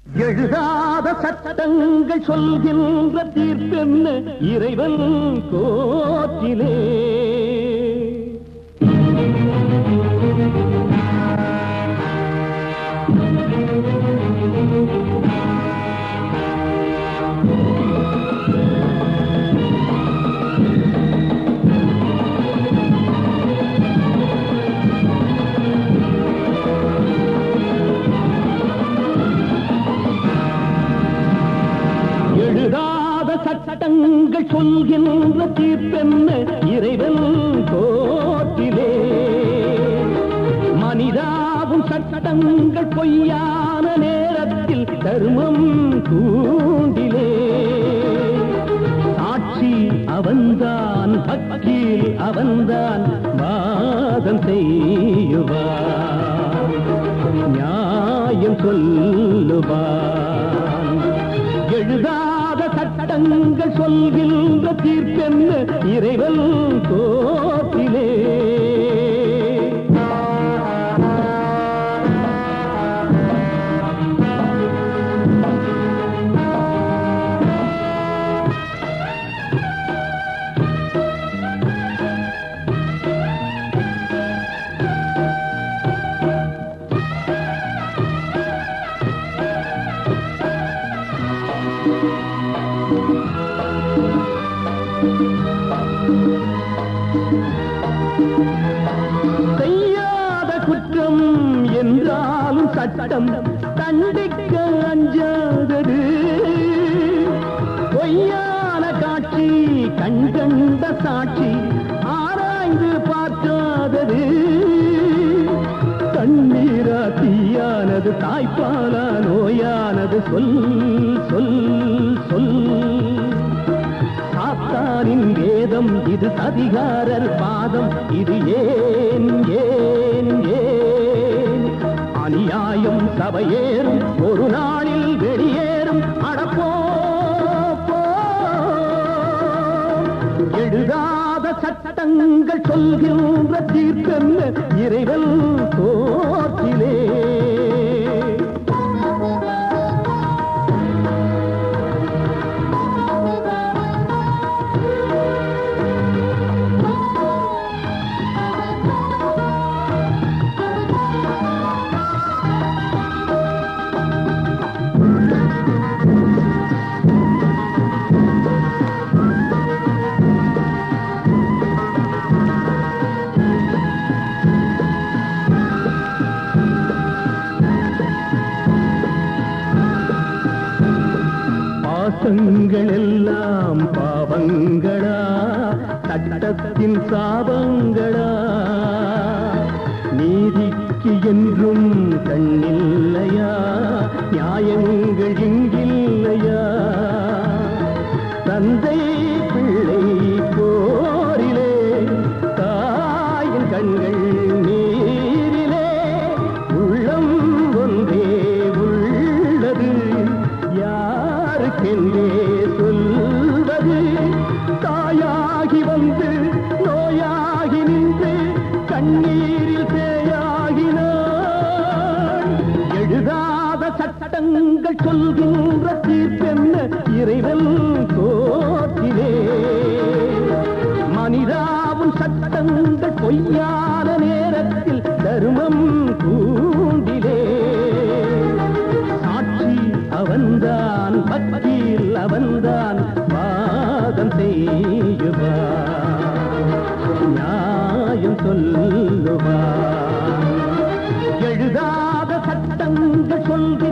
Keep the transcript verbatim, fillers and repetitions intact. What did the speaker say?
எழுதாத சட்டங்கள் சொல்கின்ற தீர்ப்பென்ன இறைவன் கோற்றிலே. சட்டங்கள் சொல்கின்ற தீர்ப்பென்ன இறைவன் கோற்றிலே. மனிதாவும் சட்டங்கள் பொய்யான நேரத்தில் தர்மம் கூண்டிலே. சாட்சி அவன்தான், வக்கீல் அவன்தான், வாதம் செய்யுவான், நியாயம் சொல்லுவான். எழுதாத சட்டங்கள் சொல்கின்ற தீர்ப்பென்ன இறைவன் கோற்றிலே. செய்யாத குற்றம் என்றாலும் சட்டம் தண்டிக்க அஞ்சாதது. பொய்யான காட்சி கண்கண்ட சாட்சி ஆராய்ந்து பார்க்காதது. தண்ணீரா தீயானது, தாய்ப்பாலா நோயானது, சொல் சொல் சொல். சாத்தானின் வேதம் இது, சதிகாரர் பாதம் இது. ஏன் ஏன் ஏன் அநியாயம் சபையேறும், ஒரு நாளில் வெளியேறும். அடப்போ எழுதாத சட்டங்கள் சொல்கின்ற தீர்ப்பென்ன இறைவன் கோற்றிலே. பாசங்கள் எல்லாம் பாவங்களா, சட்டத்தின் சாபங்களா? நீதிக்கு என்றும் கண்ணில்லையா, நியாயங்கள் இங்கில்லையா? தந்தை பிள்ளை போரிலே, தாயின் கண்கள் நீரிலே, உள்ளம் ஒன்றே உள்ளது, யாருக்கென்றே சொல்வது? தாயாகி வந்து நோயாகி நின்று கண்ணீரில் தேயாகினான். எழுதாத சட்டங்கள் சொல்கின்ற தீர்ப்பென்ன இறைவன் கோற்றிலே. மனிதாவும் சட்டங்கள் பொய்யான நேரத்தில் தர்மம் கூண்டிலே. சாட்சி அவன்தான், வக்கீல் அவன்தான், வாதம் செய்யுவான், நியாயம் சொல்லுவான். எழுதாத சட்டங்கள் சொல்க